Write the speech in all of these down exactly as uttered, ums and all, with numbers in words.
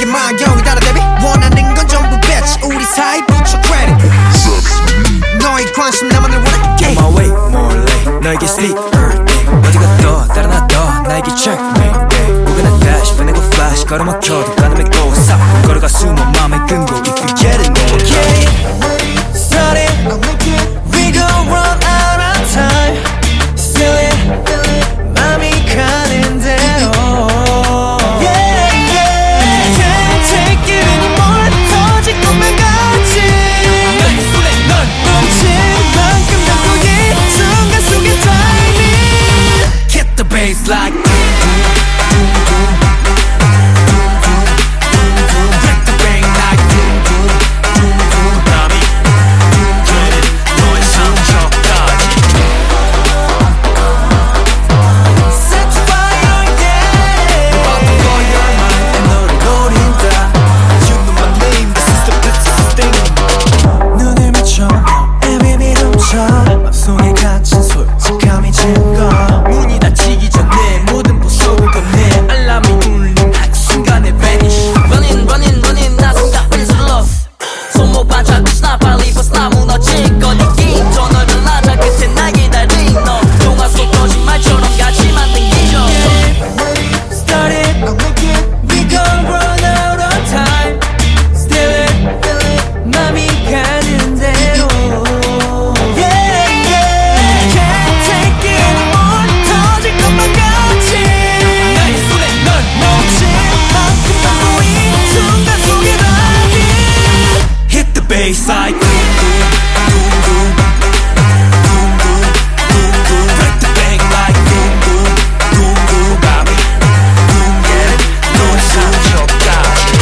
만경이 따라 대비 원하는 건 전부 배치 우리 사이 붙여 credit 너의 관심 나만을 원할게 On my way 몰래 너에게 sleep birthday 어디가 더 따라 놔둬 나에게 checkmate 우연한 dash 보내고 flash 걸어막혀도 가늠에 고사 걸어가 숨어 맘에 끈고 if you get it no okay start it we gon' run out of time still it 맘이 가는 대로 yeah yeah can't take it anymore 터질 것만 같지 내 손에 널 멈춘 만큼 남고 이 순간 속에 timing hit the bass like 맘속에 갇힌 솔직함이 증거 문이 닫히기 전에 모든 보석을 건네 알람이 울린 한순간에 vanish Running running running 나 생각해서 lost 손목 반짝이지 나 빨리 벗어나 무너질 거니기 더 넓은 라자 끝에 날 기다린 너 영화 속 거짓말처럼 같이 만든 기적 Start it We gon' run out of time Still it 맘이 가는 대로 bass like boom boom boom boom boom boom boom break the bank like boom boom boom boom baby boom yeah 너의 상처까지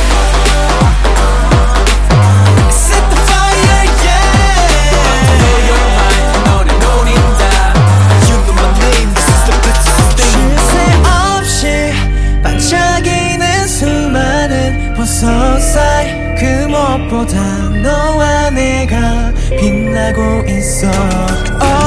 Set the fire yeah blow your mind 너를 노린다 You know my name this is the best thing 쉴 새 없이 반짝이는 수많은 보석 사이 그 무엇보다 너와 내가 빛나고 있어 oh.